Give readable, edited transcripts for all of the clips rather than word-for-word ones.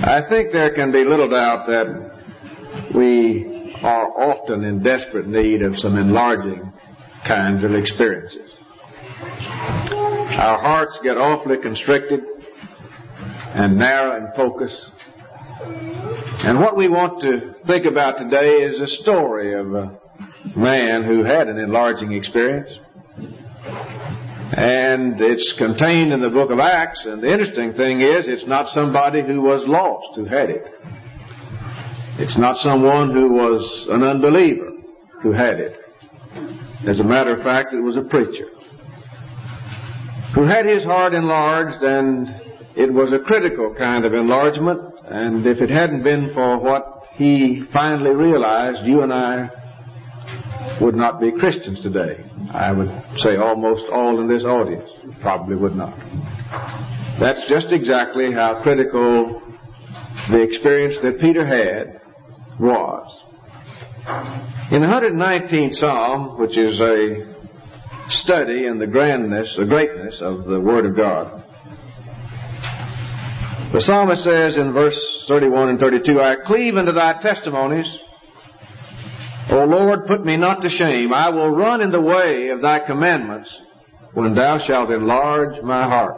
I think there can be little doubt that we are often in desperate need of some enlarging kinds of experiences. Our hearts get awfully constricted and narrow in focus. And what we want to think about today is a story of a man who had an enlarging experience. And it's contained in the book of Acts, and the interesting thing is it's not somebody who was lost who had it. It's not someone who was an unbeliever who had it. As a matter of fact, it was a preacher who had his heart enlarged, and it was a critical kind of enlargement. And if it hadn't been for what he finally realized, you and I would not be Christians today. I would say almost all in this audience probably would not. That's just exactly how critical the experience that Peter had was. In the 119th Psalm, which is a study in the greatness of the Word of God, the psalmist says in verse 31 and 32, I cleave unto thy testimonies. O Lord, put me not to shame. I will run in the way of thy commandments when thou shalt enlarge my heart.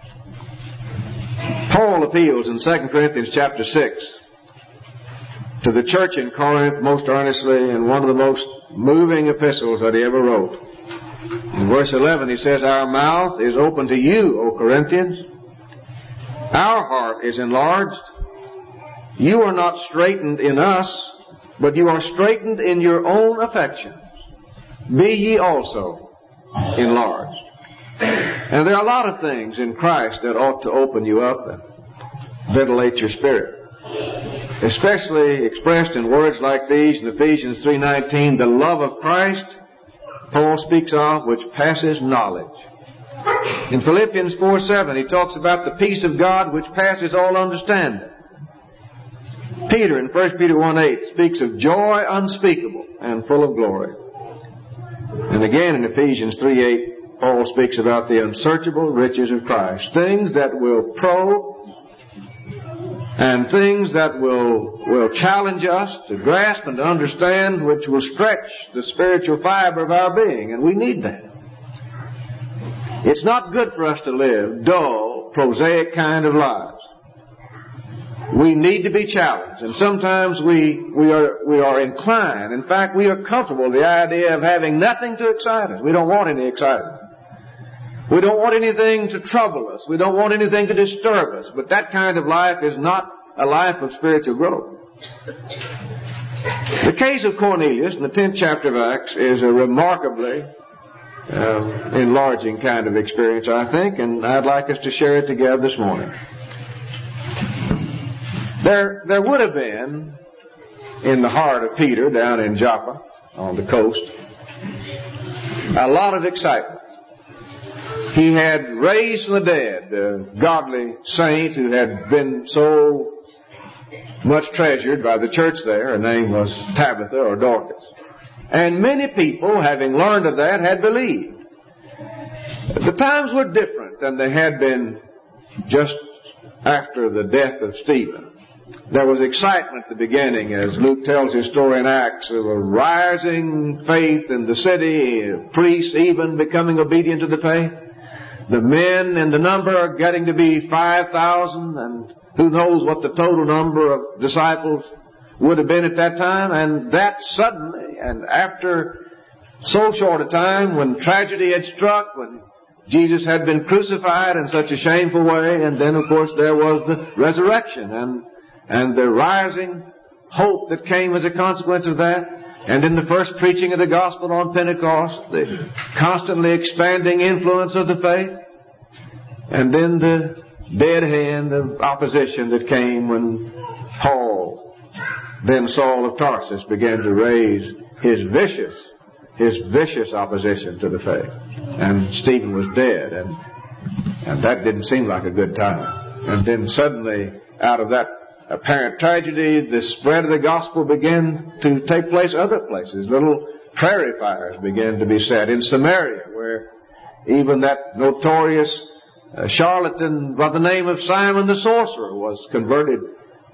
Paul appeals in 2 Corinthians chapter 6 to the church in Corinth most earnestly in one of the most moving epistles that he ever wrote. In verse 11 he says, Our mouth is open to you, O Corinthians. Our heart is enlarged. You are not straitened in us, but you are straitened in your own affections. Be ye also enlarged. And there are a lot of things in Christ that ought to open you up and ventilate your spirit. Especially expressed in words like these in Ephesians 3:19, the love of Christ, Paul speaks of, which passes knowledge. In Philippians 4:7, he talks about the peace of God which passes all understanding. Peter in 1 Peter 1:8 speaks of joy unspeakable and full of glory. And again in Ephesians 3:8, Paul speaks about the unsearchable riches of Christ. Things that will probe and things that will challenge us to grasp and to understand, which will stretch the spiritual fiber of our being. And we need that. It's not good for us to live dull, prosaic kind of lives. We need to be challenged, and sometimes we are inclined. In fact, we are comfortable with the idea of having nothing to excite us. We don't want any excitement. We don't want anything to trouble us. We don't want anything to disturb us. But that kind of life is not a life of spiritual growth. The case of Cornelius in the 10th chapter of Acts is a remarkably enlarging kind of experience, I think, and I'd like us to share it together this morning. There would have been, in the heart of Peter down in Joppa on the coast, a lot of excitement. He had raised from the dead a godly saint who had been so much treasured by the church there. Her name was Tabitha or Dorcas. And many people, having learned of that, had believed. The times were different than they had been just after the death of Stephen. There was excitement at the beginning, as Luke tells his story in Acts, of a rising faith in the city, priests even becoming obedient to the faith. The men in the number are getting to be 5,000, and who knows what the total number of disciples would have been at that time. And that suddenly, and after so short a time, when tragedy had struck, when Jesus had been crucified in such a shameful way, and then of course there was the resurrection and the rising hope that came as a consequence of that. And in the first preaching of the gospel on Pentecost, the constantly expanding influence of the faith. And then the dead hand of opposition that came when Paul, then Saul of Tarsus, began to raise his vicious opposition to the faith. And Stephen was dead, and that didn't seem like a good time. And then suddenly, out of that apparent tragedy, the spread of the gospel began to take place other places. Little prairie fires began to be set in Samaria, where even that notorious charlatan by the name of Simon the sorcerer was converted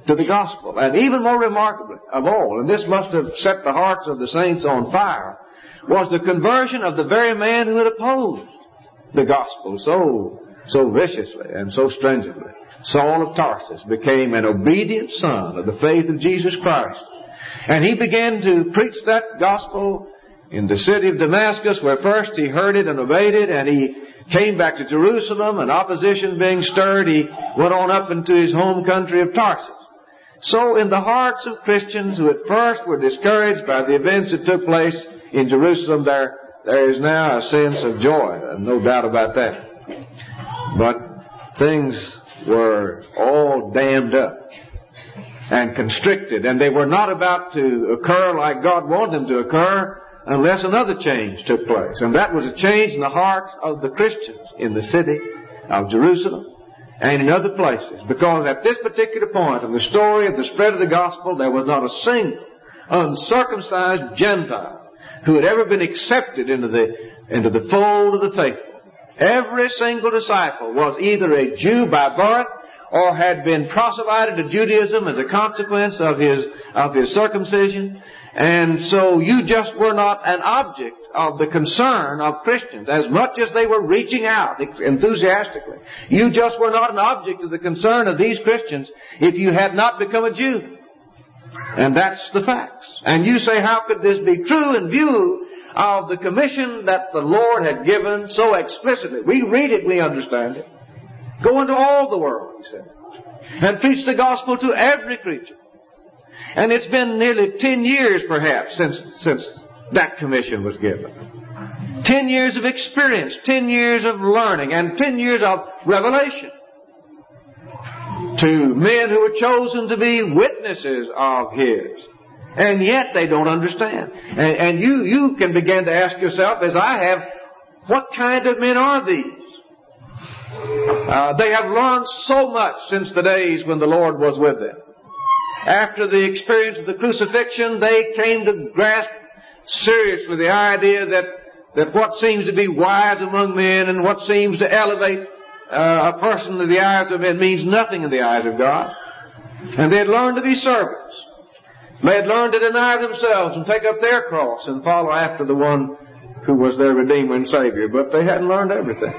to the gospel. And even more remarkably of all, and this must have set the hearts of the saints on fire, was the conversion of the very man who had opposed the gospel so viciously and so stringently. Saul of Tarsus became an obedient son of the faith of Jesus Christ. And he began to preach that gospel in the city of Damascus, where first he heard it and obeyed it, and he came back to Jerusalem, and opposition being stirred, he went on up into his home country of Tarsus. So in the hearts of Christians who at first were discouraged by the events that took place in Jerusalem, there is now a sense of joy, and no doubt about that. But things were all dammed up and constricted, and they were not about to occur like God wanted them to occur unless another change took place. And that was a change in the hearts of the Christians in the city of Jerusalem and in other places. Because at this particular point in the story of the spread of the gospel, there was not a single uncircumcised Gentile who had ever been accepted into the fold of the faithful. Every single disciple was either a Jew by birth or had been proselyted to Judaism as a consequence of his circumcision. And so you just were not an object of the concern of Christians, as much as they were reaching out enthusiastically. You just were not an object of the concern of these Christians if you had not become a Jew. And that's the facts. And you say, how could this be true in view of the commission that the Lord had given so explicitly? We read it, we understand it. Go into all the world, he said, and preach the gospel to every creature. And it's been nearly 10 years, perhaps, since that commission was given. 10 years of experience, 10 years of learning, and 10 years of revelation to men who were chosen to be witnesses of His. And yet they don't understand. And you can begin to ask yourself, as I have, what kind of men are these? They have learned so much since the days when the Lord was with them. After the experience of the crucifixion, they came to grasp seriously the idea that what seems to be wise among men and what seems to elevate a person in the eyes of men means nothing in the eyes of God. And they had learned to be servants. They had learned to deny themselves and take up their cross and follow after the one who was their Redeemer and Savior. But they hadn't learned everything.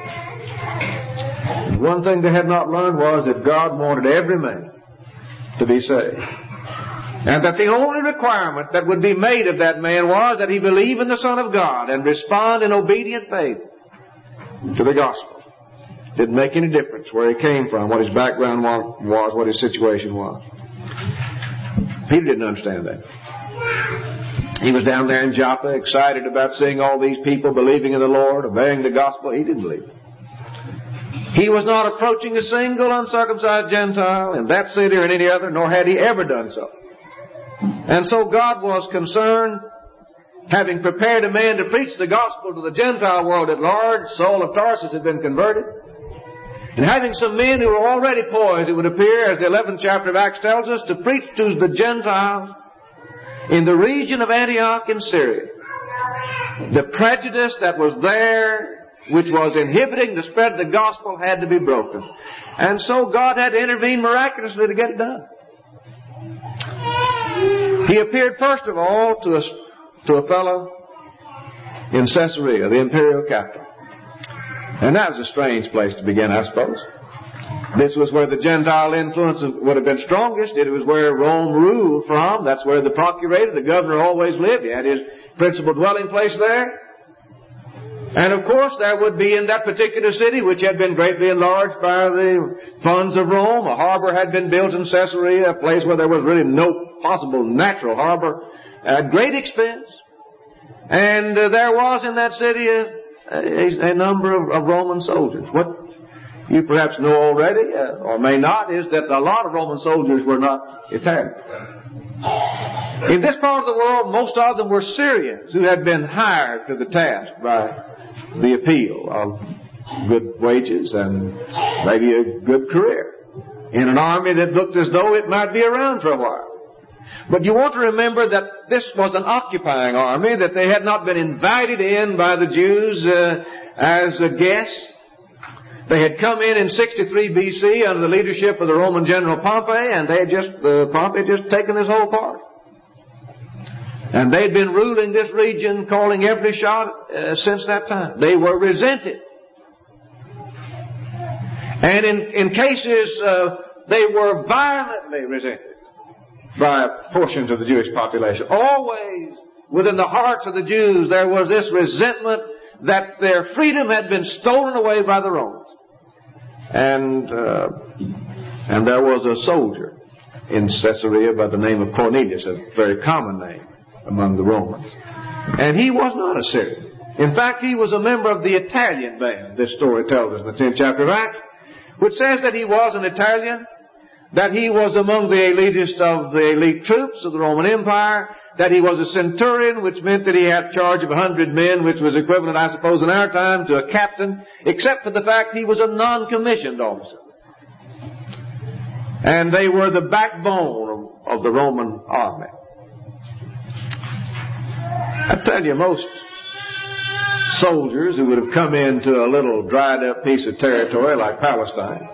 One thing they had not learned was that God wanted every man to be saved. And that the only requirement that would be made of that man was that he believe in the Son of God and respond in obedient faith to the gospel. Didn't make any difference where he came from, what his background was, what his situation was. Peter didn't understand that. He was down there in Joppa, excited about seeing all these people believing in the Lord, obeying the gospel. He didn't believe it. He was not approaching a single uncircumcised Gentile in that city or in any other, nor had he ever done so. And so God was concerned, having prepared a man to preach the gospel to the Gentile world at large. Saul of Tarsus had been converted. And having some men who were already poised, it would appear, as the 11th chapter of Acts tells us, to preach to the Gentiles in the region of Antioch in Syria. The prejudice that was there, which was inhibiting the spread of the gospel, had to be broken. And so God had to intervene miraculously to get it done. He appeared first of all to a fellow in Caesarea, the imperial capital. And that was a strange place to begin, I suppose. This was where the Gentile influence would have been strongest. It was where Rome ruled from. That's where the procurator, the governor, always lived. He had his principal dwelling place there. And of course there would be in that particular city, which had been greatly enlarged by the funds of Rome, a harbor had been built in Caesarea, a place where there was really no possible natural harbor, at great expense. And there was in that city a number of Roman soldiers. What you perhaps know already, or may not, is that a lot of Roman soldiers were not Italian. In this part of the world, most of them were Syrians who had been hired to the task by the appeal of good wages and maybe a good career in an army that looked as though it might be around for a while. But you want to remember that this was an occupying army, that they had not been invited in by the Jews as a guest. They had come in 63 BC under the leadership of the Roman general Pompey, and Pompey had just taken this whole part. And they'd been ruling this region, calling every shot since that time. They were resented. And in cases, they were violently resented by portions of the Jewish population. Always within the hearts of the Jews there was this resentment that their freedom had been stolen away by the Romans. And there was a soldier in Caesarea by the name of Cornelius, a very common name among the Romans. And he was not a Syrian. In fact, he was a member of the Italian band, this story tells us in the 10th chapter of Acts, which says that he was an Italian, that he was among the elitist of the elite troops of the Roman Empire, that he was a centurion, which meant that he had charge of 100 men, which was equivalent, I suppose, in our time to a captain, except for the fact he was a non-commissioned officer. And they were the backbone of the Roman army. I tell you, most soldiers who would have come into a little dried up piece of territory like Palestine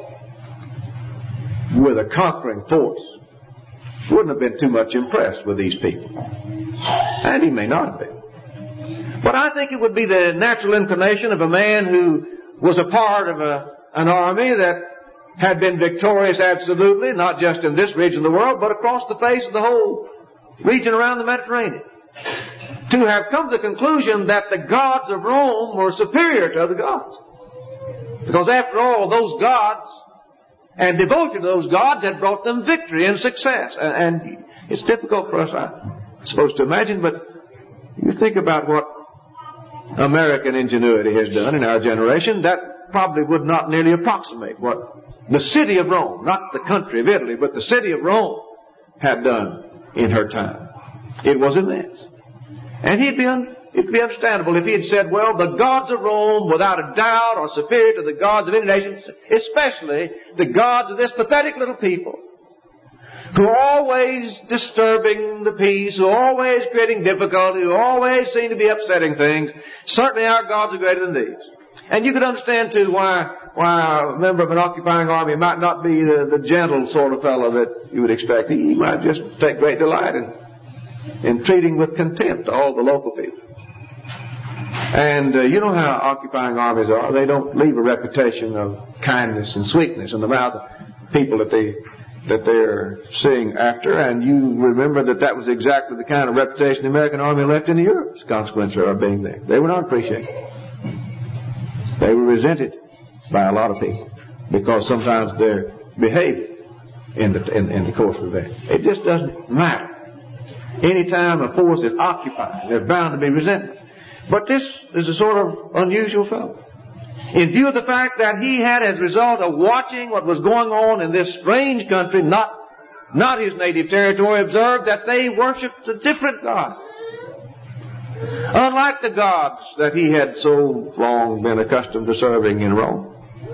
with a conquering force wouldn't have been too much impressed with these people. And he may not have been. But I think it would be the natural inclination of a man who was a part of an army that had been victorious absolutely, not just in this region of the world, but across the face of the whole region around the Mediterranean, to have come to the conclusion that the gods of Rome were superior to other gods. Because after all, those gods and devotion to those gods had brought them victory and success. And it's difficult for us, I'm supposed to imagine, but you think about what American ingenuity has done in our generation, that probably would not nearly approximate what the city of Rome, not the country of Italy, but the city of Rome had done in her time. It was immense. And it'd be understandable if he had said, well, the gods of Rome, without a doubt, are superior to the gods of any nation, especially the gods of this pathetic little people, who are always disturbing the peace, who are always creating difficulty, who always seem to be upsetting things. Certainly our gods are greater than these. And you could understand, too, why a member of an occupying army might not be the gentle sort of fellow that you would expect. He might just take great delight in treating with contempt all the local people. And you know how occupying armies are. They don't leave a reputation of kindness and sweetness in the mouth of people that they're seeing after. And you remember that was exactly the kind of reputation the American army left in Europe as a consequence of our being there. They were not appreciated. They were resented by a lot of people because sometimes their behavior in the course of the day. It just doesn't matter. Anytime a force is occupied, there's bound to be resentment. But this is a sort of unusual fellow. In view of the fact that he had, as a result of watching what was going on in this strange country, not his native territory, observed that they worshipped a different God. Unlike the gods that he had so long been accustomed to serving in Rome.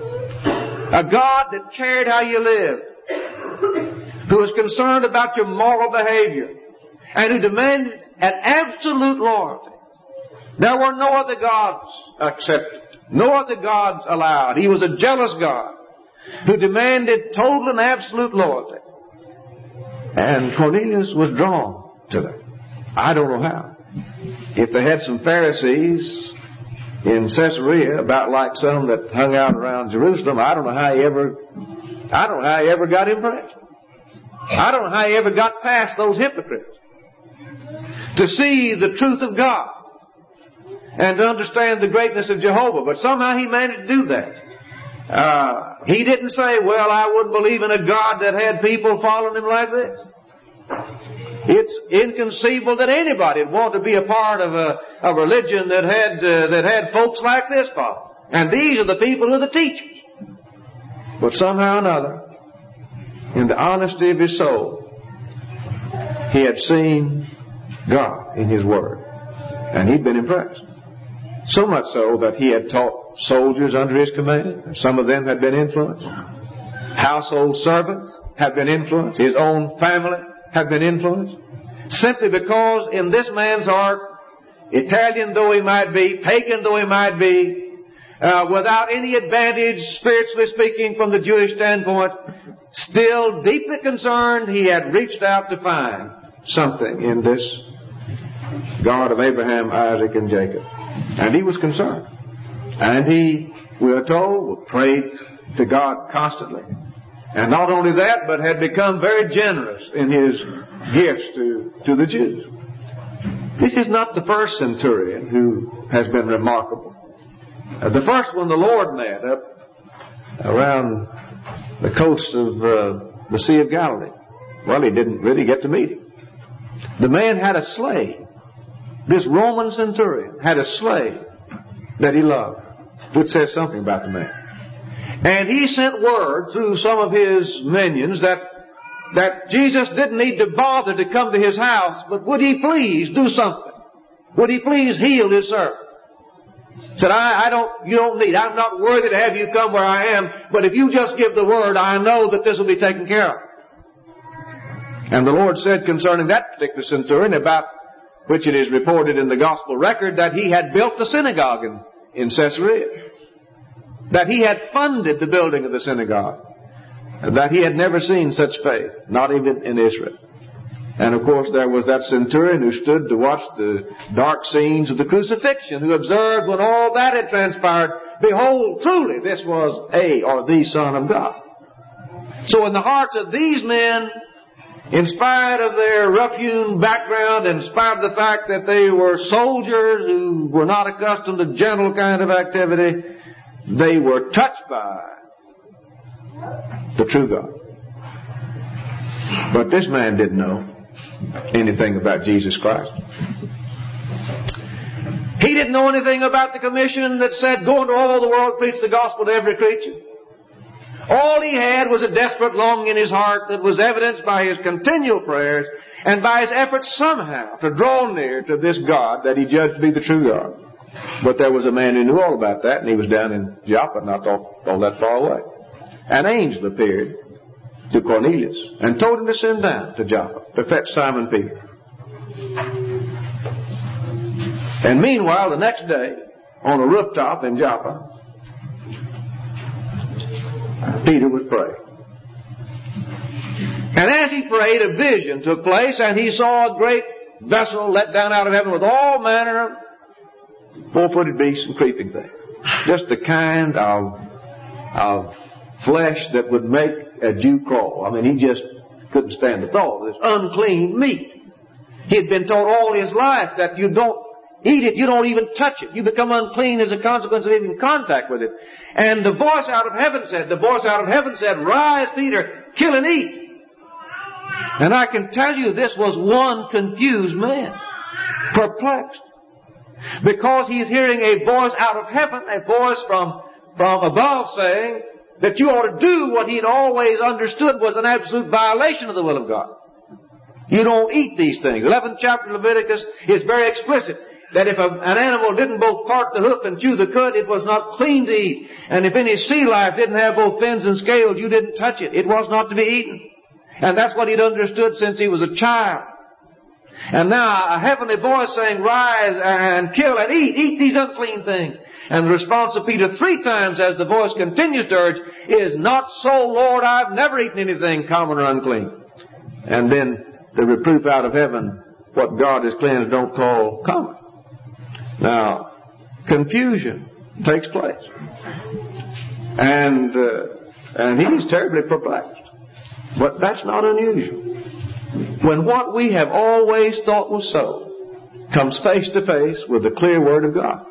A God that cared how you lived, who was concerned about your moral behavior, and who demanded an absolute loyalty. There were no other gods accepted, no other gods allowed. He was a jealous God who demanded total and absolute loyalty. And Cornelius was drawn to that. I don't know how. If they had some Pharisees in Caesarea, about like some that hung out around Jerusalem, I don't know how he ever got impressed. I don't know how he ever got past those hypocrites to see the truth of God and to understand the greatness of Jehovah. But somehow he managed to do that. He didn't say, well, I wouldn't believe in a God that had people following him like this. It's inconceivable that anybody would want to be a part of a religion that had folks like this following. And these are the people who are the teachers. But somehow or another, in the honesty of his soul, he had seen God in His Word. And he'd been impressed. So much so that he had taught soldiers under his command. Some of them had been influenced. Household servants had been influenced. His own family had been influenced. Simply because in this man's heart, Italian though he might be, pagan though he might be, without any advantage, spiritually speaking, from the Jewish standpoint, still deeply concerned. He had reached out to find something in this God of Abraham, Isaac, and Jacob. And he was concerned. And he, we are told, prayed to God constantly. And not only that, but had become very generous in his gifts to the Jews. This is not the first centurion who has been remarkable. The first one the Lord met up around the coast of the Sea of Galilee. Well, he didn't really get to meet him. The man had a slave. This Roman centurion had a slave that he loved, which says something about the man. And he sent word through some of his minions that Jesus didn't need to bother to come to his house, but would he please do something? Would he please heal his servant? Said, you don't need, I'm not worthy to have you come where I am, but if you just give the word, I know that this will be taken care of. And the Lord said concerning that particular centurion, about which it is reported in the gospel record, that he had built the synagogue in Caesarea. That he had funded the building of the synagogue. That he had never seen such faith, not even in Israel. And of course there was that centurion who stood to watch the dark scenes of the crucifixion, who observed when all that had transpired, behold, truly this was the Son of God. So in the hearts of these men, in spite of their rough-hewn background, in spite of the fact that they were soldiers who were not accustomed to gentle kind of activity, they were touched by the true God. But this man didn't know anything about Jesus Christ. He didn't know anything about the commission that said, go into all the world, preach the gospel to every creature. All he had was a desperate longing in his heart that was evidenced by his continual prayers and by his efforts somehow to draw near to this God that he judged to be the true God. But there was a man who knew all about that, and he was down in Joppa, not all that far away. An angel appeared to Cornelius and told him to send down to Joppa to fetch Simon Peter. And meanwhile, the next day, on a rooftop in Joppa, Peter was praying. And as he prayed, a vision took place, and he saw a great vessel let down out of heaven with all manner of four-footed beasts and creeping things. Just the kind of flesh that would make a Jew crawl. I mean, he just couldn't stand the thought of this unclean meat. He had been told all his life that you don't eat it, you don't even touch it. You become unclean as a consequence of even contact with it. And the voice out of heaven said, rise, Peter, kill and eat. And I can tell you this was one confused man, perplexed. Because he's hearing a voice out of heaven, a voice from above saying that you ought to do what he'd always understood was an absolute violation of the will of God. You don't eat these things. 11th chapter of Leviticus is very explicit that if an animal didn't both part the hoof and chew the cud, it was not clean to eat. And if any sea life didn't have both fins and scales, you didn't touch it. It was not to be eaten. And that's what he'd understood since he was a child. And now a heavenly voice saying, rise and kill and eat these unclean things. And the response of Peter 3 times as the voice continues to urge is, not so, Lord, I've never eaten anything common or unclean. And then the reproof out of heaven, what God has cleansed don't call common. Now, confusion takes place. And he's terribly perplexed. But that's not unusual. When what we have always thought was so comes face to face with the clear Word of God.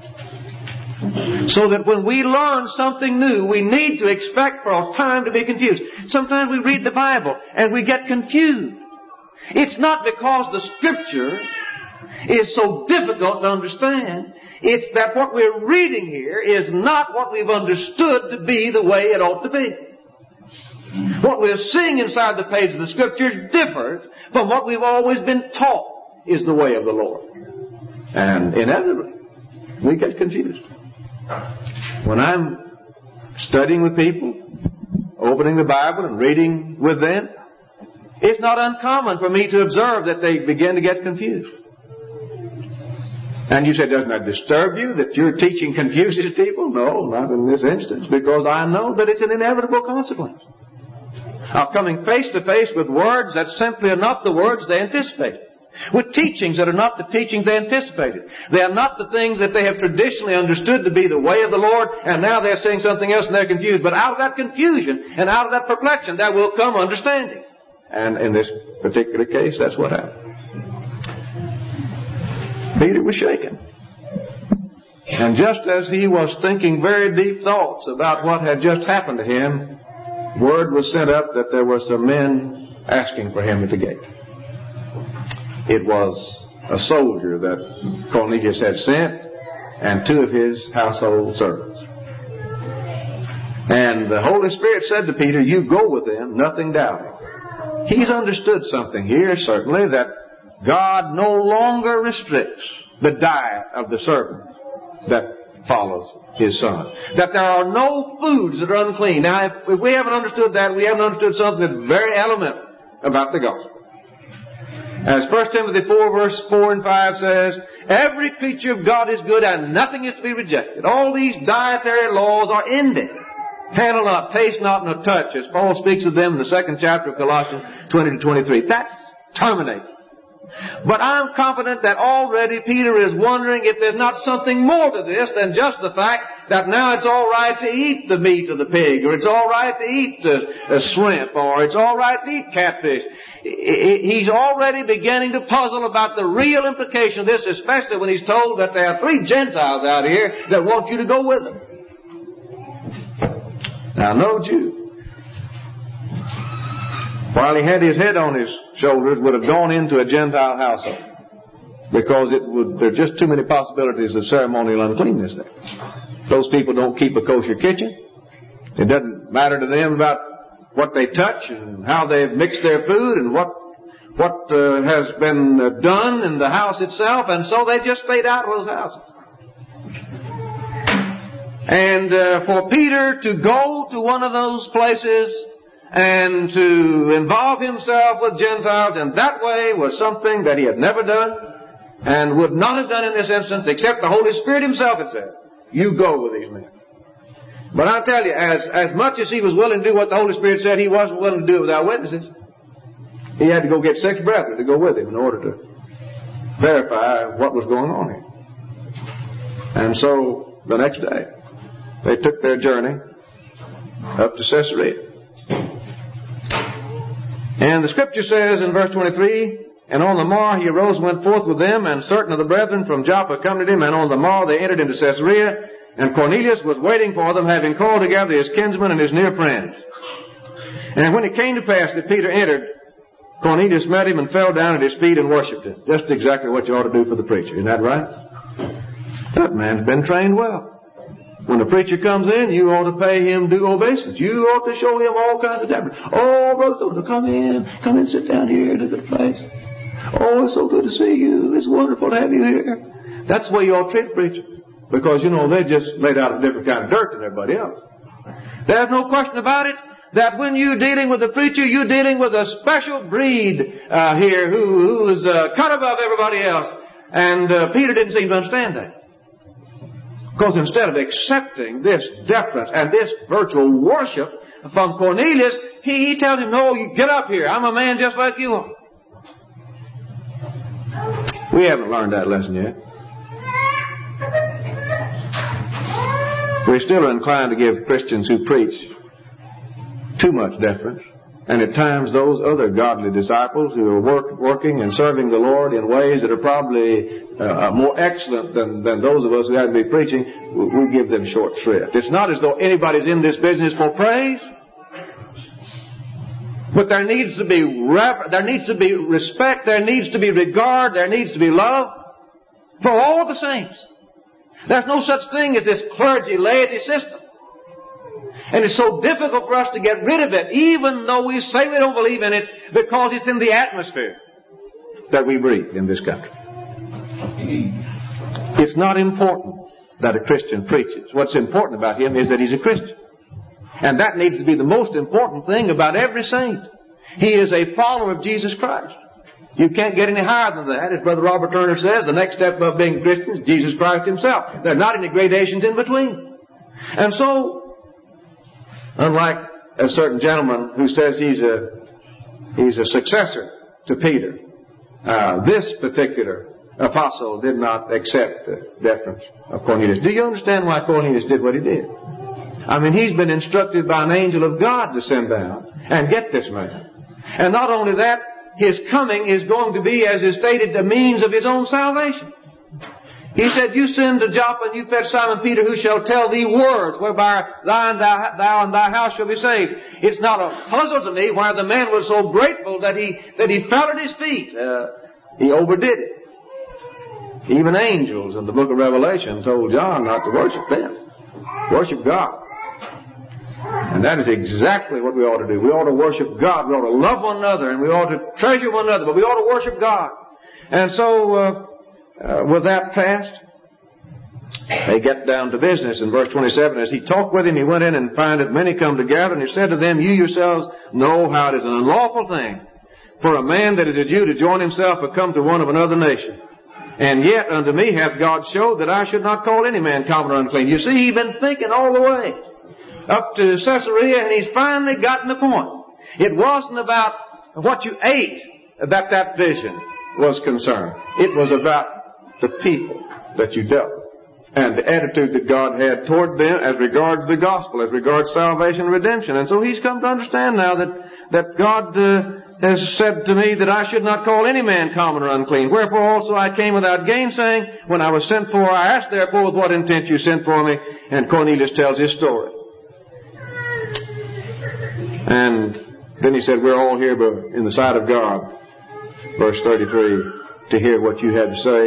So that when we learn something new, we need to expect for a time to be confused. Sometimes we read the Bible and we get confused. It's not because the Scripture is so difficult to understand. It's that what we're reading here is not what we've understood to be the way it ought to be. What we're seeing inside the page of the Scriptures differs from what we've always been taught is the way of the Lord. And inevitably, we get confused. When I'm studying with people, opening the Bible and reading with them, it's not uncommon for me to observe that they begin to get confused. And you say, doesn't that disturb you that your teaching confuses people? No, not in this instance, because I know that it's an inevitable consequence of coming face to face with words that simply are not the words they anticipated, with teachings that are not the teachings they anticipated. They are not the things that they have traditionally understood to be the way of the Lord, and now they're saying something else and they're confused. But out of that confusion and out of that perplexion, there will come understanding. And in this particular case, that's what happened. Peter was shaken. And just as he was thinking very deep thoughts about what had just happened to him, word was sent up that there were some men asking for him at the gate. It was a soldier that Cornelius had sent and 2 of his household servants. And the Holy Spirit said to Peter, you go with them, nothing doubting. He's understood something here, certainly, that God no longer restricts the diet of the servant that follows His Son. That there are no foods that are unclean. Now, if we haven't understood that, we haven't understood something that's very elemental about the gospel. As 1 Timothy 4 verse 4 and 5 says, every creature of God is good and nothing is to be rejected. All these dietary laws are ended. Handle not, taste not, nor touch, as Paul speaks of them in the 2nd chapter of Colossians 20-23. That's terminated. But I'm confident that already Peter is wondering if there's not something more to this than just the fact that now it's all right to eat the meat of the pig, or it's all right to eat shrimp, or it's all right to eat catfish. He's already beginning to puzzle about the real implication of this, especially when he's told that there are 3 Gentiles out here that want you to go with them. Now, no Jew, while he had his head on his shoulders, would have gone into a Gentile household, because there are just too many possibilities of ceremonial uncleanness there. Those people don't keep a kosher kitchen. It doesn't matter to them about what they touch and how they've mixed their food and what has been done in the house itself, and so they just stayed out of those houses. And for Peter to go to one of those places and to involve himself with Gentiles in that way was something that he had never done and would not have done in this instance, except the Holy Spirit Himself had said, you go with these men. But I'll tell you, as much as he was willing to do what the Holy Spirit said, he wasn't willing to do it without witnesses. He had to go get 6 brethren to go with him in order to verify what was going on here. And so the next day, they took their journey up to Caesarea. And the Scripture says in verse 23, and on the morrow he arose and went forth with them, and certain of the brethren from Joppa accompanied him, and on the morrow they entered into Caesarea, and Cornelius was waiting for them, having called together his kinsmen and his near friends. And when it came to pass that Peter entered, Cornelius met him and fell down at his feet and worshipped him. Just exactly what you ought to do for the preacher. Isn't that right? That man's been trained well. When the preacher comes in, you ought to pay him due obeisance. You ought to show him all kinds of deference. Oh, Brother Thornton, come in, sit down here in a good place. Oh, it's so good to see you. It's wonderful to have you here. That's the way you ought to treat the preacher. Because, they just laid out a different kind of dirt than everybody else. There's no question about it that when you're dealing with the preacher, you're dealing with a special breed here who is cut above everybody else. And Peter didn't seem to understand that. Because instead of accepting this deference and this virtual worship from Cornelius, he tells him, no, you get up here. I'm a man just like you are. We haven't learned that lesson yet. We still are inclined to give Christians who preach too much deference. And at times those other godly disciples who are working and serving the Lord in ways that are probably more excellent than those of us who have to be preaching, we give them short shrift. It's not as though anybody's in this business for praise. But there needs to be respect, there needs to be regard, there needs to be love for all the saints. There's no such thing as this clergy laity system. And it's so difficult for us to get rid of it, even though we say we don't believe in it, because it's in the atmosphere that we breathe in this country. It's not important that a Christian preaches. What's important about him is that he's a Christian. And that needs to be the most important thing about every saint. He is a follower of Jesus Christ. You can't get any higher than that. As Brother Robert Turner says, the next step above being Christian is Jesus Christ Himself. There are not any gradations in between. And so, unlike a certain gentleman who says he's a successor to Peter, this particular apostle did not accept the deference of Cornelius. Do you understand why Cornelius did what he did? I mean, he's been instructed by an angel of God to send down and get this man. And not only that, his coming is going to be, as is stated, the means of his own salvation. He said, you send to Joppa and you fetch Simon Peter, who shall tell thee words whereby thou and thy house shall be saved. It's not a puzzle to me why the man was so grateful that he fell at his feet. He overdid it. Even angels in the book of Revelation told John not to worship them. Worship God. And that is exactly what we ought to do. We ought to worship God. We ought to love one another, and we ought to treasure one another, but we ought to worship God. And so, with that passed, they get down to business in verse 27. As he talked with him, he went in and found that many come together, and he said to them, you yourselves know how it is an unlawful thing for a man that is a Jew to join himself or come to one of another nation. And yet unto me hath God showed that I should not call any man common or unclean. You see, he's been thinking all the way up to Caesarea, and he's finally gotten the point. It wasn't about what you ate that vision was concerned. It was about the people that you dealt with and the attitude that God had toward them as regards the gospel, as regards salvation and redemption. And so he's come to understand now that God has said to me that I should not call any man common or unclean. Wherefore also I came without gainsaying. When I was sent for, I asked therefore with what intent you sent for me. And Cornelius tells his story. And then he said, we're all here in the sight of God, verse 33, to hear what you had to say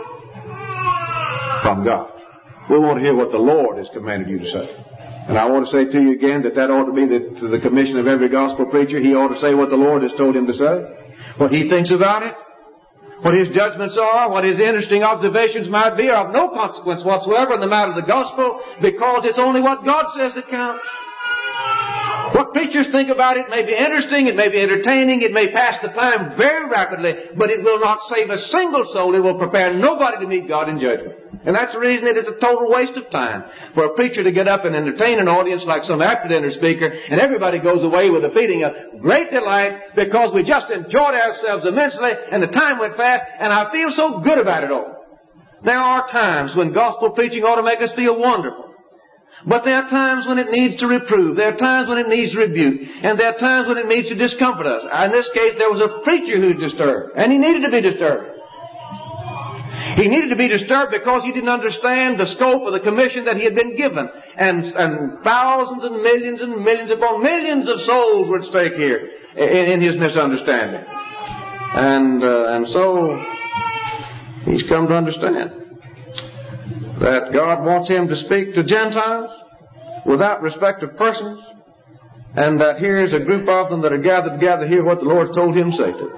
from God. We want to hear what the Lord has commanded you to say. And I want to say to you again that ought to be the commission of every gospel preacher. He ought to say what the Lord has told him to say, what he thinks about it, what his judgments are, what his interesting observations might be, are of no consequence whatsoever in the matter of the gospel, because it's only what God says that counts. What preachers think about it may be interesting, it may be entertaining, it may pass the time very rapidly, but it will not save a single soul. It will prepare nobody to meet God in judgment. And that's the reason it is a total waste of time for a preacher to get up and entertain an audience like some after-dinner speaker, and everybody goes away with a feeling of great delight because we just enjoyed ourselves immensely, and the time went fast, and I feel so good about it all. There are times when gospel preaching ought to make us feel wonderful. But there are times when it needs to reprove. There are times when it needs to rebuke. And there are times when it needs to discomfort us. In this case, there was a preacher who was disturbed. And he needed to be disturbed. He needed to be disturbed because he didn't understand the scope of the commission that he had been given. And thousands and millions upon millions of souls were at stake here in his misunderstanding. And so he's come to understand that God wants him to speak to Gentiles without respect of persons, and that here is a group of them that are gathered together to hear what the Lord told him to say to them.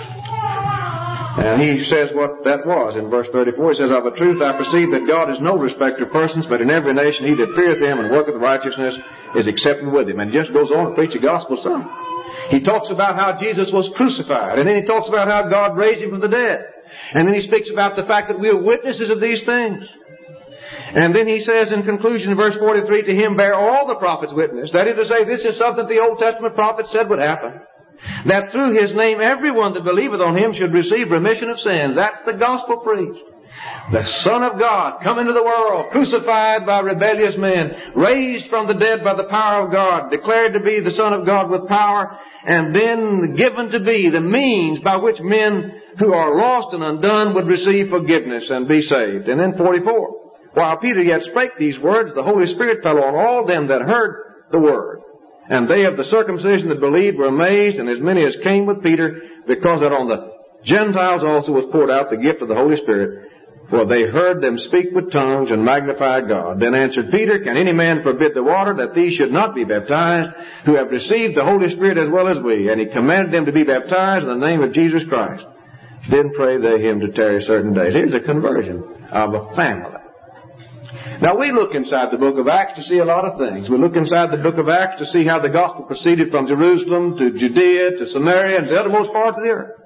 And he says what that was in verse 34. He says, of a truth I perceive that God is no respecter of persons, but in every nation he that feareth him and worketh righteousness is accepted with him. And he just goes on to preach the gospel some. He talks about how Jesus was crucified, and then he talks about how God raised him from the dead. And then he speaks about the fact that we are witnesses of these things. And then he says in conclusion, verse 43, to him bear all the prophets witness. That is to say, this is something the Old Testament prophets said would happen. That through his name everyone that believeth on him should receive remission of sins. That's the gospel preached. The Son of God come into the world, crucified by rebellious men, raised from the dead by the power of God, declared to be the Son of God with power, and then given to be the means by which men who are lost and undone would receive forgiveness and be saved. And then 44. While Peter yet spake these words, the Holy Spirit fell on all them that heard the word. And they of the circumcision that believed were amazed, and as many as came with Peter, because that on the Gentiles also was poured out the gift of the Holy Spirit. For they heard them speak with tongues and magnify God. Then answered Peter, can any man forbid the water that these should not be baptized, who have received the Holy Spirit as well as we? And he commanded them to be baptized in the name of Jesus Christ. Then prayed they him to tarry certain days. Here's a conversion of a family. Now we look inside the book of Acts to see a lot of things. We look inside the book of Acts to see how the gospel proceeded from Jerusalem to Judea to Samaria and the uttermost parts of the earth.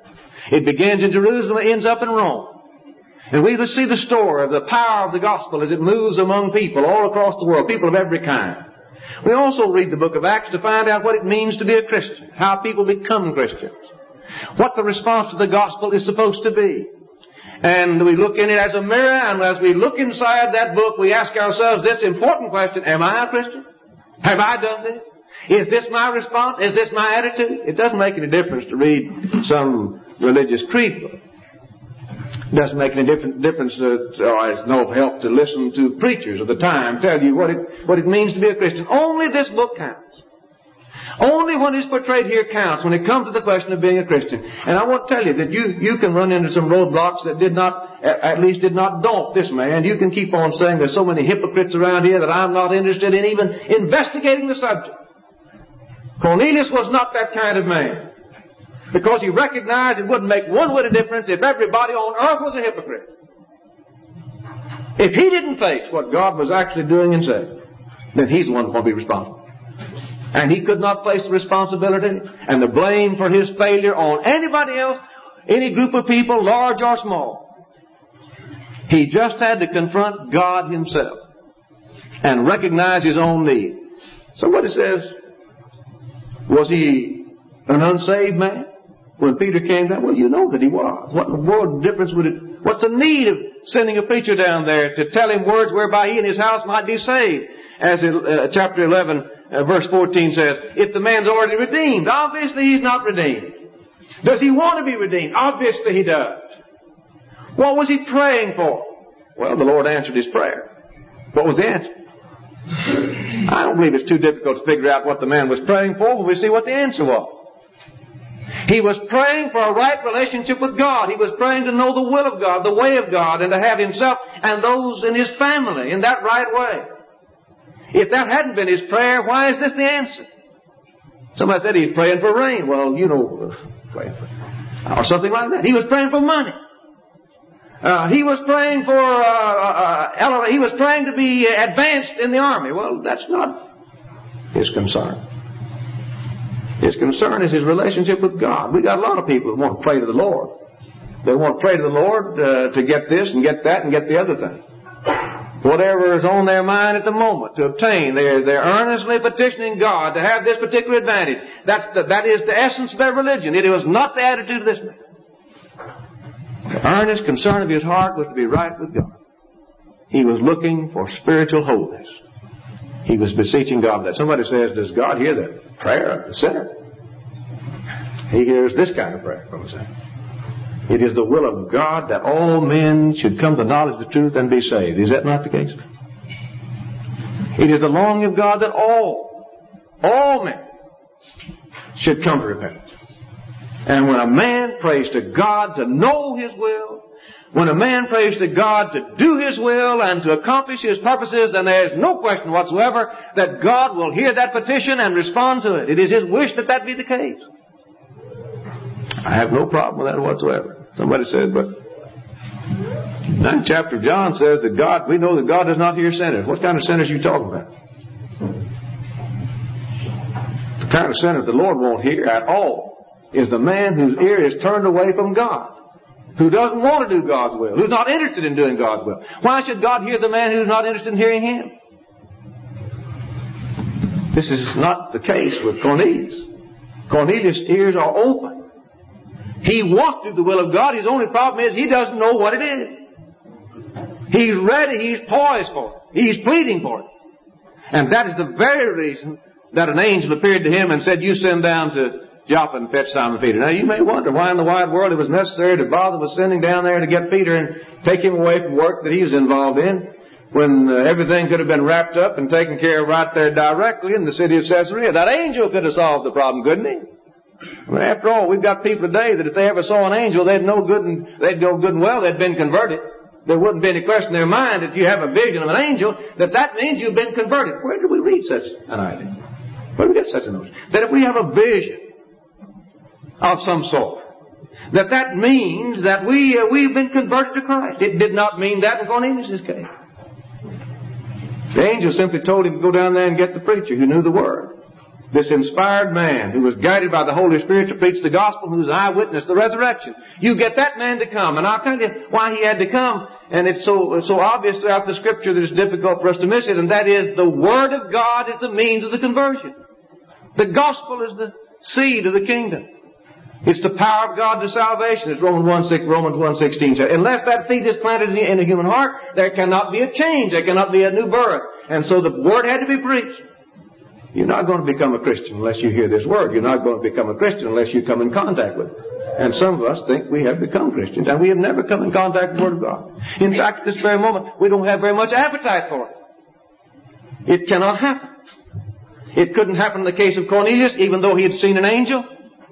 It begins in Jerusalem and ends up in Rome. And we see the story of the power of the gospel as it moves among people all across the world, people of every kind. We also read the book of Acts to find out what it means to be a Christian, how people become Christians, what the response to the gospel is supposed to be. And we look in it as a mirror, and as we look inside that book, we ask ourselves this important question: am I a Christian? Have I done this? Is this my response? Is this my attitude? It doesn't make any difference to read some religious creed book. It doesn't make any difference, or it's no help to listen to preachers of the time tell you what it means to be a Christian. Only this book counts. Only what is portrayed here counts when it comes to the question of being a Christian. And I want to tell you that you can run into some roadblocks that at least did not daunt this man. You can keep on saying there's so many hypocrites around here that I'm not interested in even investigating the subject. Cornelius was not that kind of man, because he recognized it wouldn't make one whit of difference if everybody on earth was a hypocrite. If he didn't face what God was actually doing and saying, then he's the one who's going to be responsible. And he could not place the responsibility and the blame for his failure on anybody else, any group of people, large or small. He just had to confront God himself and recognize his own need. Somebody says, was he an unsaved man when Peter came down? Well, you know that he was. What in the world difference would it... What's the need of sending a preacher down there to tell him words whereby he and his house might be saved? As chapter 11, verse 14 says, if the man's already redeemed, obviously he's not redeemed. Does he want to be redeemed? Obviously he does. What was he praying for? Well, the Lord answered his prayer. What was the answer? I don't believe it's too difficult to figure out what the man was praying for when we see what the answer was. He was praying for a right relationship with God. He was praying to know the will of God, the way of God, and to have himself and those in his family in that right way. If that hadn't been his prayer, why is this the answer? Somebody said he's praying for rain. Well, praying for, or something like that. He was praying for money. He was praying for, he was praying to be advanced in the army. Well, that's not his concern. His concern is his relationship with God. We got a lot of people who want to pray to the Lord. They want to pray to the Lord to get this and get that and get the other thing. Whatever is on their mind at the moment to obtain, they're earnestly petitioning God to have this particular advantage. That is the essence of their religion. It was not the attitude of this man. The earnest concern of his heart was to be right with God. He was looking for spiritual holiness. He was beseeching God that. Somebody says, does God hear the prayer of the sinner? He hears this kind of prayer from the sinner. It is the will of God that all men should come to knowledge of the truth and be saved. Is that not the case? It is the longing of God that all men should come to repentance. And when a man prays to God to know His will, when a man prays to God to do His will and to accomplish His purposes, then there is no question whatsoever that God will hear that petition and respond to it. It is His wish that that be the case. I have no problem with that whatsoever. Somebody said, but 9th chapter of John says that God, we know that God does not hear sinners. What kind of sinners are you talking about? The kind of sinner the Lord won't hear at all is the man whose ear is turned away from God, who doesn't want to do God's will, who's not interested in doing God's will. Why should God hear the man who's not interested in hearing Him? This is not the case with Cornelius. Cornelius' ears are open. He wants to do the will of God. His only problem is he doesn't know what it is. He's ready. He's poised for it. He's pleading for it. And that is the very reason that an angel appeared to him and said, you send down to Joppa and fetch Simon Peter. Now you may wonder why in the wide world it was necessary to bother with sending down there to get Peter and take him away from work that he was involved in, when everything could have been wrapped up and taken care of right there directly in the city of Caesarea. That angel could have solved the problem, couldn't he? I mean, after all, we've got people today that if they ever saw an angel, they'd go good and well, they'd been converted. There wouldn't be any question in their mind if you have a vision of an angel, that means you've been converted. Where do we read such an idea? Where do we get such a notion? That if we have a vision of some sort, that means that we've been converted to Christ. It did not mean that in Cornelius' case. The angel simply told him to go down there and get the preacher who knew the Word. this inspired man who was guided by the Holy Spirit to preach the gospel, who's an eyewitness of the resurrection. You get that man to come. And I'll tell you why he had to come. And it's so obvious throughout the Scripture that it's difficult for us to miss it. And that is, the Word of God is the means of the conversion. The gospel is the seed of the kingdom. It's the power of God to salvation, as Romans 1:16 says. Unless that seed is planted in a human heart, there cannot be a change. There cannot be a new birth. And so the Word had to be preached. You're not going to become a Christian unless you hear this Word. You're not going to become a Christian unless you come in contact with it. And some of us think we have become Christians, and we have never come in contact with the Word of God. In fact, at this very moment, we don't have very much appetite for it. It cannot happen. It couldn't happen in the case of Cornelius, even though he had seen an angel.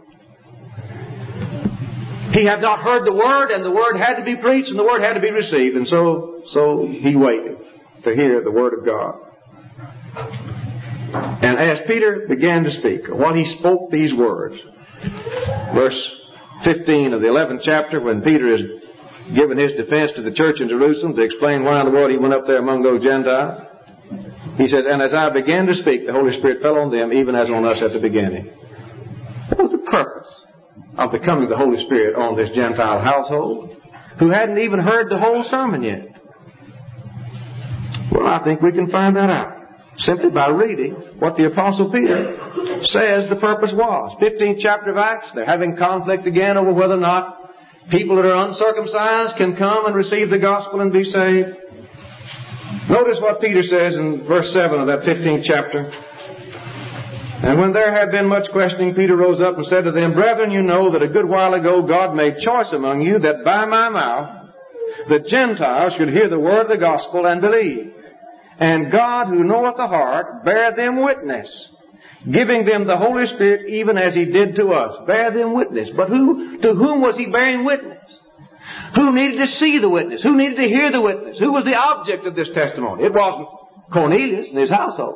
He had not heard the Word, and the Word had to be preached, and the Word had to be received. And so he waited to hear the Word of God. And as Peter began to speak, while he spoke these words, verse 15 of the 11th chapter, when Peter is giving his defense to the church in Jerusalem to explain why in the world he went up there among those Gentiles, he says, "And as I began to speak, the Holy Spirit fell on them, even as on us at the beginning." What was the purpose of the coming of the Holy Spirit on this Gentile household who hadn't even heard the whole sermon yet? Well, I think we can find that out simply by reading what the Apostle Peter says the purpose was. 15th chapter of Acts, they're having conflict again over whether or not people that are uncircumcised can come and receive the gospel and be saved. Notice what Peter says in verse 7 of that 15th chapter. "And when there had been much questioning, Peter rose up and said to them, 'Brethren, you know that a good while ago God made choice among you that by my mouth the Gentiles should hear the word of the gospel and believe. And God, who knoweth the heart, bare them witness, giving them the Holy Spirit even as He did to us.'" Bear them witness. But to whom was He bearing witness? Who needed to see the witness? Who needed to hear the witness? Who was the object of this testimony? It wasn't Cornelius and his household.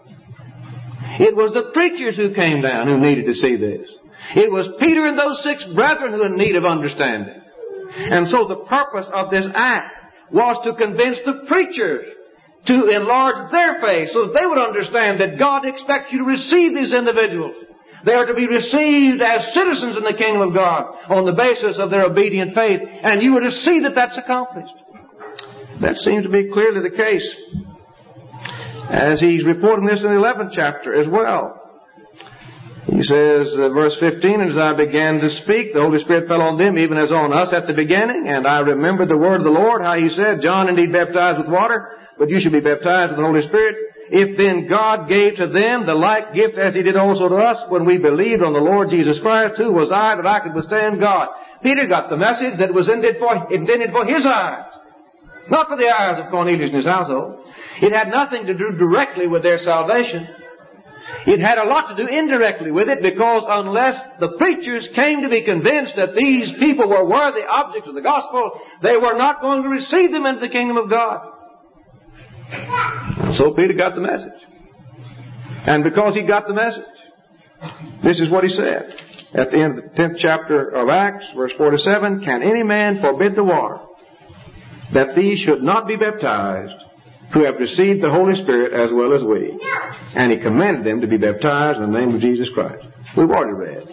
It was the preachers who came down who needed to see this. It was Peter and those 6 brethren who were in need of understanding. And so the purpose of this act was to convince the preachers to enlarge their faith so that they would understand that God expects you to receive these individuals. They are to be received as citizens in the kingdom of God on the basis of their obedient faith. And you are to see that that's accomplished. That seems to be clearly the case, as he's reporting this in the 11th chapter as well. He says, verse 15, "And as I began to speak, the Holy Spirit fell on them, even as on us at the beginning. And I remembered the word of the Lord, how He said, John indeed baptized with water, but you shall be baptized with the Holy Spirit. If then God gave to them the like gift as He did also to us, when we believed on the Lord Jesus Christ, who was I that I could withstand God?" Peter got the message that was intended for his eyes, not for the eyes of Cornelius and his household. It had nothing to do directly with their salvation. It had a lot to do indirectly with it, because unless the preachers came to be convinced that these people were worthy objects of the gospel, they were not going to receive them into the kingdom of God. So Peter got the message. And because he got the message, this is what he said. At the end of the 10th chapter of Acts, verse 47, "Can any man forbid the water, that these should not be baptized, who have received the Holy Spirit as well as we?" And he commanded them to be baptized in the name of Jesus Christ. We've already read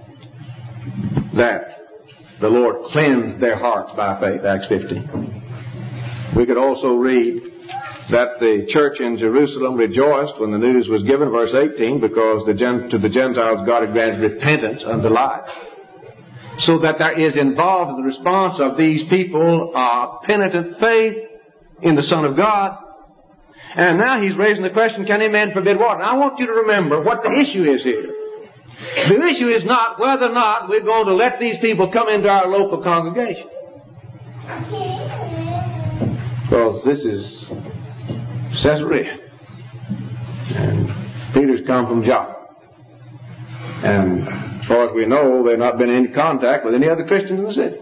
that the Lord cleansed their hearts by faith, Acts 15. We could also read that the church in Jerusalem rejoiced when the news was given, verse 18, because to the Gentiles God had granted repentance unto life. So that there is involved in the response of these people penitent faith in the Son of God. And now he's raising the question, can any man forbid water? And I want you to remember what the issue is here. The issue is not whether or not we're going to let these people come into our local congregation. Because this is Caesarea. And Peter's come from Joppa. And as far as we know, they've not been in contact with any other Christians in the city.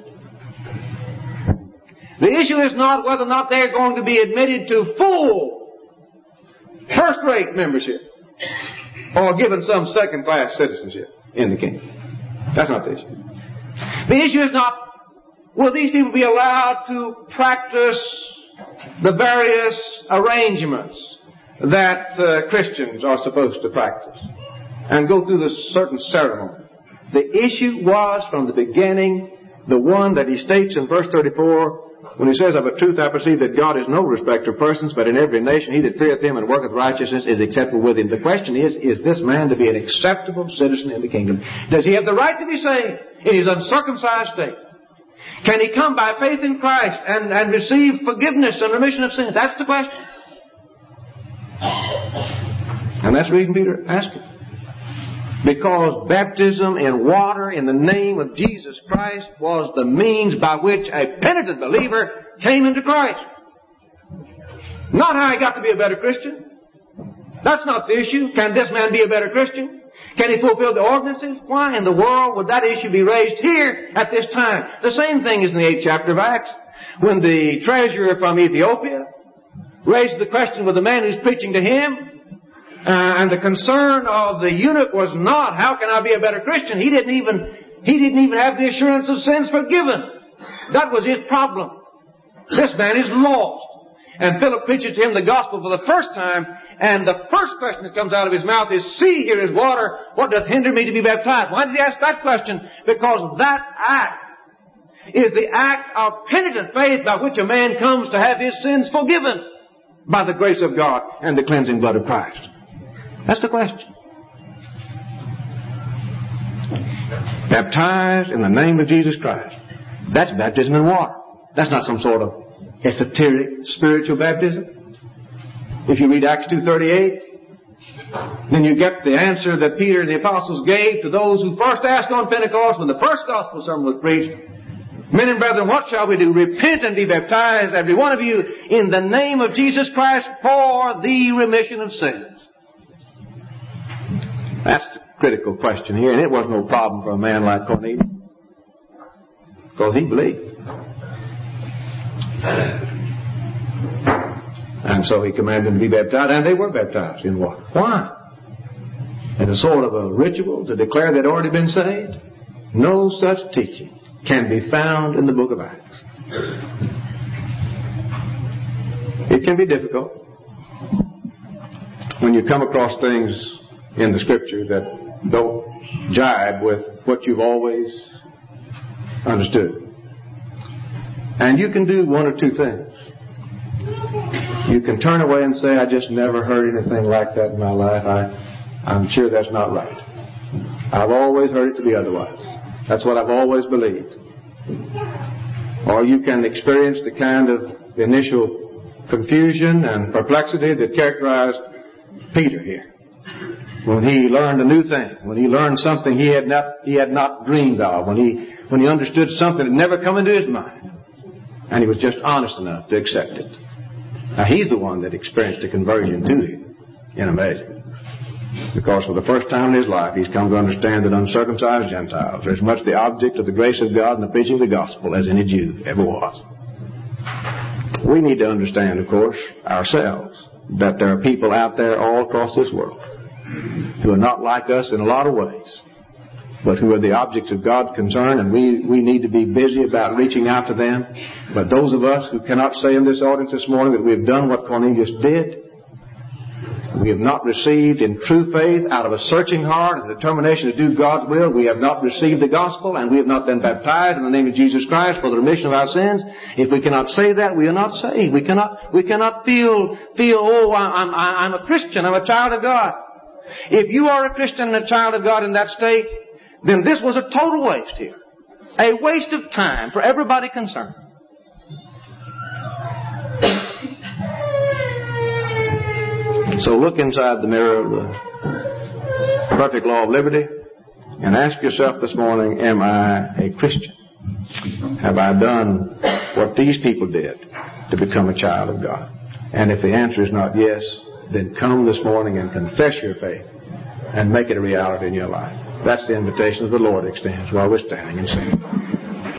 The issue is not whether or not they're going to be admitted to full, first-rate membership, or given some second-class citizenship in the kingdom. That's not the issue. The issue is not, will these people be allowed to practice the various arrangements that Christians are supposed to practice? and go through this certain ceremony. The issue was from the beginning the one that he states in verse 34 when he says, of a truth I perceive that God is no respecter of persons, but in every nation he that feareth him and worketh righteousness is acceptable with him. The question is this man to be an acceptable citizen in the kingdom? Does he have the right to be saved in his uncircumcised state? Can he come by faith in Christ and receive forgiveness and remission of sins? That's the question. And that's the reason Peter asked it. Because baptism in water in the name of Jesus Christ was the means by which a penitent believer came into Christ. Not how he got to be a better Christian. That's not the issue. Can this man be a better Christian? Can he fulfill the ordinances? Why in the world would that issue be raised here at this time? The same thing is in the 8th chapter of Acts, when the treasurer from Ethiopia raised the question with the man who's preaching to him. And the concern of the eunuch was not, how can I be a better Christian? He didn't even have the assurance of sins forgiven. That was his problem. This man is lost. And Philip preaches to him the gospel for the first time, and the first question that comes out of his mouth is, see, here is water. What doth hinder me to be baptized? Why does he ask that question? Because that act is the act of penitent faith by which a man comes to have his sins forgiven by the grace of God and the cleansing blood of Christ. That's the question. Baptized in the name of Jesus Christ. That's baptism in water. That's not some sort of esoteric spiritual baptism. If you read Acts 2:38, then you get the answer that Peter and the apostles gave to those who first asked on Pentecost when the first gospel sermon was preached. Men and brethren, what shall we do? Repent and be baptized, every one of you, in the name of Jesus Christ for the remission of sins. That's the critical question here, and it was no problem for a man like Cornelius, because he believed. And so he commanded them to be baptized, and they were baptized in water. Why? As a sort of a ritual to declare they'd already been saved? No such teaching can be found in the book of Acts. It can be difficult when you come across things in the Scripture that don't jibe with what you've always understood. And you can do one or two things. You can turn away and say, I just never heard anything like that in my life. I'm sure that's not right. I've always heard it to be otherwise. That's what I've always believed. Or you can experience the kind of initial confusion and perplexity that characterized Peter here. When he learned a new thing, when he learned something he had not dreamed of, when he understood something that never come into his mind, and he was just honest enough to accept it. Now he's the one that experienced a conversion to him in a measure, because for the first time in his life he's come to understand that uncircumcised Gentiles are as much the object of the grace of God and the preaching of the gospel as any Jew ever was. We need to understand, of course, ourselves, that there are people out there all across this world who are not like us in a lot of ways, but who are the objects of God's concern, and we need to be busy about reaching out to them. But those of us who cannot say in this audience this morning that we have done what Cornelius did, we have not received in true faith out of a searching heart and determination to do God's will, we have not received the gospel, and we have not been baptized in the name of Jesus Christ for the remission of our sins. If we cannot say that, we are not saved. We cannot feel, oh, I'm a Christian, I'm a child of God. If you are a Christian and a child of God in that state, then this was a total waste here. A waste of time for everybody concerned. So look inside the mirror of the perfect law of liberty and ask yourself this morning, am I a Christian? Have I done what these people did to become a child of God? And if the answer is not yes, then come this morning and confess your faith and make it a reality in your life. That's the invitation that the Lord extends while we're standing and singing.